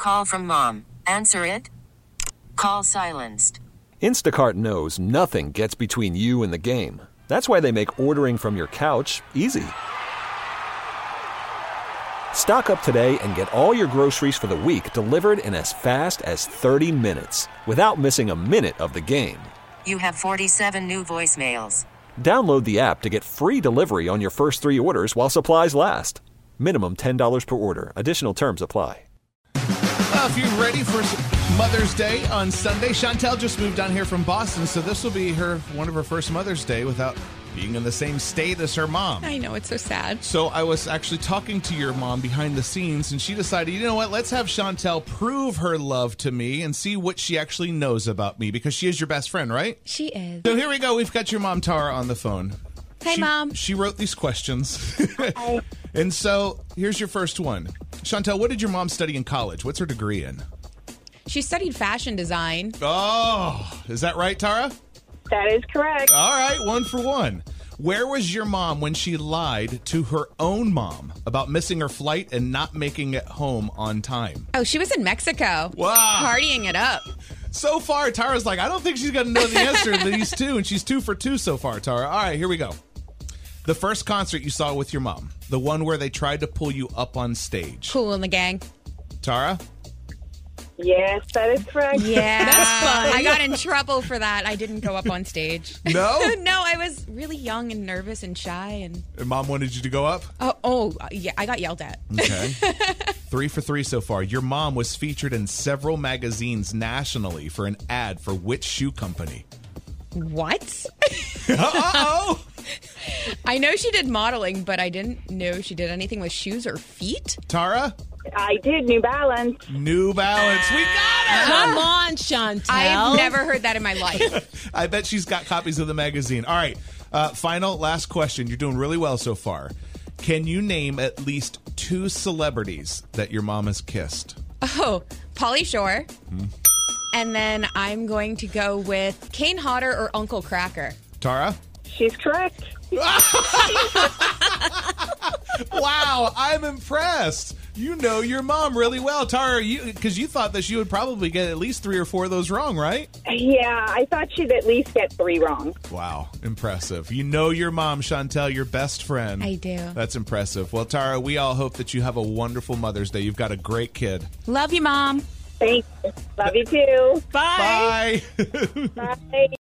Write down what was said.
call from mom. Answer it. Call silenced. Instacart knows nothing gets between you and the game. That's why they make ordering from your couch easy. Stock up today and get all your groceries for the week delivered in as fast as 30 minutes without missing a minute of the game. You have 47 new voicemails. Download the app to get free delivery on your first 3 orders while supplies last. Minimum $10 per order. Additional terms apply. If you're ready for Mother's Day on Sunday, Chantel just moved down here from Boston, so this will be one of her first Mother's Day without being in the same state as her mom. I know, it's so sad. So I was actually talking to your mom behind the scenes, and she decided, you know what, let's have Chantel prove her love to me and see what she actually knows about me, because she is your best friend, right? She is. So here we go. We've got your mom, Tara, on the phone. Hey, Mom. She wrote these questions. Hi. And so here's your first one. Chantel, what did your mom study in college? What's her degree in? She studied fashion design. Oh, is that right, Tara? That is correct. All right, 1 for 1. Where was your mom when she lied to her own mom about missing her flight and not making it home on time? Oh, she was in Mexico. Wow. Partying it up. So far, Tara's like, I don't think she's going to know the answer to these two, and she's 2 for 2 so far, Tara. All right, here we go. The first concert you saw with your mom, the one where they tried to pull you up on stage. Kool and the Gang. Tara? Yes, that is correct. Yeah. That's fun. I got in trouble for that. I didn't go up on stage. No? No, I was really young and nervous and shy. And Mom wanted you to go up? Yeah, I got yelled at. Okay. 3 for 3 so far. Your mom was featured in several magazines nationally for an ad for which shoe company? What? Uh-oh! I know she did modeling, but I didn't know she did anything with shoes or feet. Tara? I did, New Balance. New Balance. We got her! Come on, Chantel. I've never heard that in my life. I bet she's got copies of the magazine. All right. Last question. You're doing really well so far. Can you name at least 2 celebrities that your mom has kissed? Oh, Pauly Shore. And then I'm going to go with Kane Hodder or Uncle Cracker. Tara? She's correct. Wow, I'm impressed. You know your mom really well, Tara, because you thought that she would probably get at least 3 or 4 of those wrong, right? Yeah, I thought she'd at least get 3 wrong. Wow, impressive. You know your mom, Chantel, your best friend. I do. That's impressive. Well, Tara, we all hope that you have a wonderful Mother's Day. You've got a great kid. Love you, Mom. Thanks. Love you too. Bye. Bye. Bye.